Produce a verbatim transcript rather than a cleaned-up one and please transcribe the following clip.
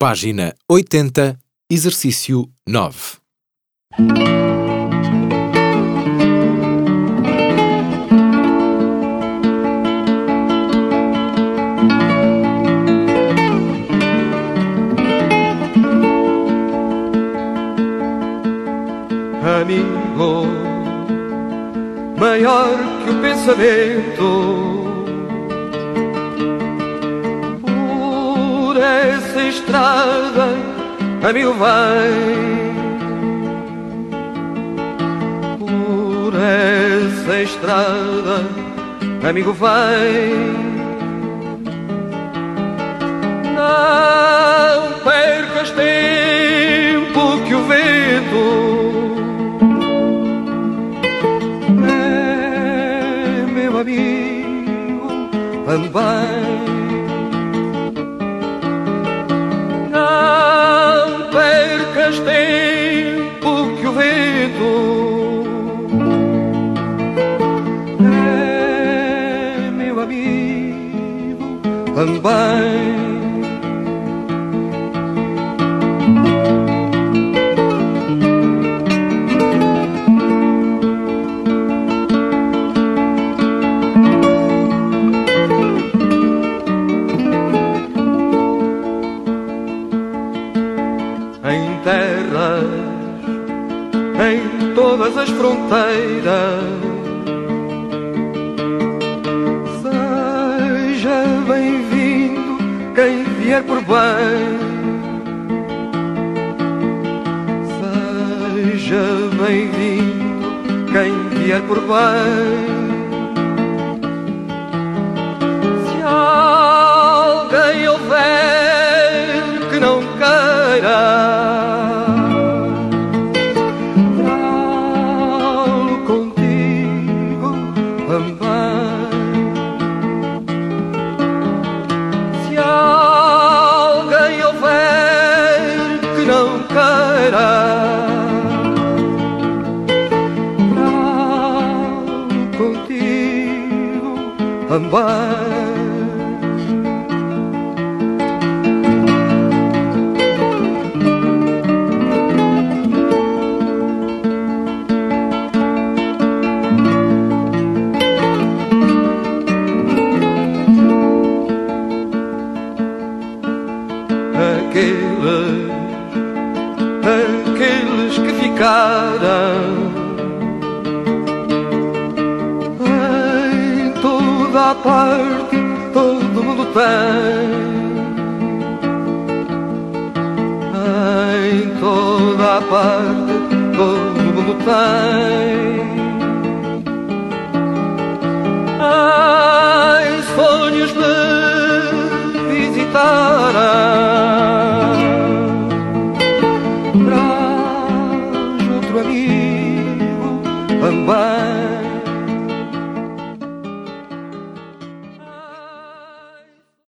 Página oitenta, exercício nove. Amigo, maior que o pensamento, por essa estrada, amigo, vai. Por essa estrada, amigo, vai. Não percas tempo que o vento amigo, ande bem. Não percas tempo que o vento é meu amigo, ande bem. Em terras, em todas as fronteiras, seja bem-vindo quem vier por bem. Seja bem-vindo quem vier por bem. Se alguém houver que não queira, se alguém houver que não queira, trago contigo também. Aqueles, aqueles que ficaram em toda a parte, todo mundo tem. Em toda a parte, todo mundo tem. Em sonhos de visitar, traz outro amigo também.